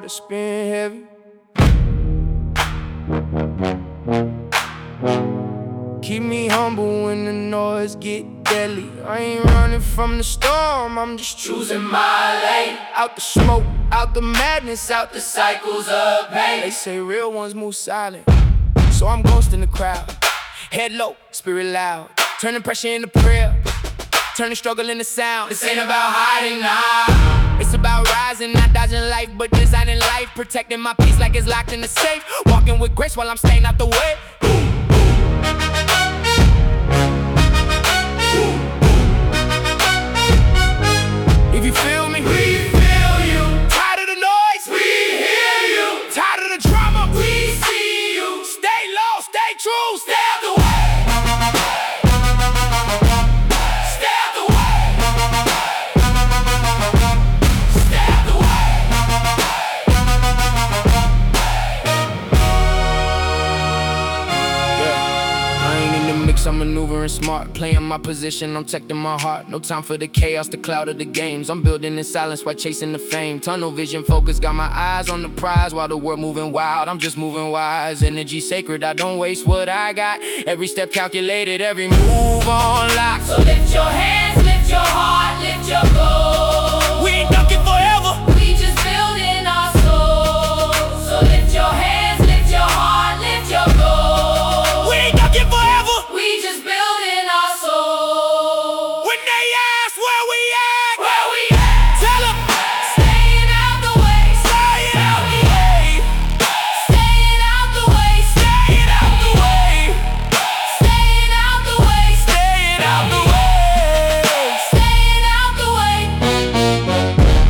hard to spin heavy. Keep me humble when the noise get deadly. I ain't running from the storm, I'm just choosing my lane. Out the smoke, out the madness, out the cycles of pain. They say real ones move silent, so I'm ghosting the crowd. Head low, spirit loud, turning pressure into prayer, turning struggle into sound. This ain't about hiding now, it's about rising, not dodging life, but designing life. Protecting my peace like it's locked in the safe. Walking with grace while I'm staying out the way. If you feel me, we feel you. Tired of the noise, we hear you. Tired of the drama, we see you. Stay low, stay true, stay out the way. Stay out the way. Stay out the way. Yeah, I ain't in the mix, I'm maneuvering smart. Playing my position, I'm protecting my heart. No time for the chaos, the cloud of the games. I'm building in silence while chasing the fame. Tunnel vision focus, got my eyes on the prize. While the world moving wild, I'm just moving wise. Energy sacred, I don't waste what I got. Every step calculated, every move on lock. So lift your hands, lift your heart, lift your goal. We ain't ducking forever, we just building our soul. So lift your hands, lift your heart, lift your goal. we ain't ducking forever. We just building our soul. When they ask where we at, Where we at? tell them, Staying out the way. staying out the way. Staying out the way. Staying out the way. Staying out the way. Staying out the way. Staying out the way.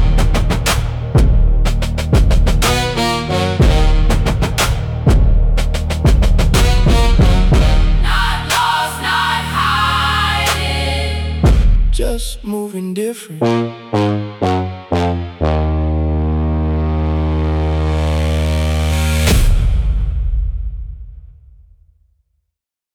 Not lost, not hiding. Just moving different.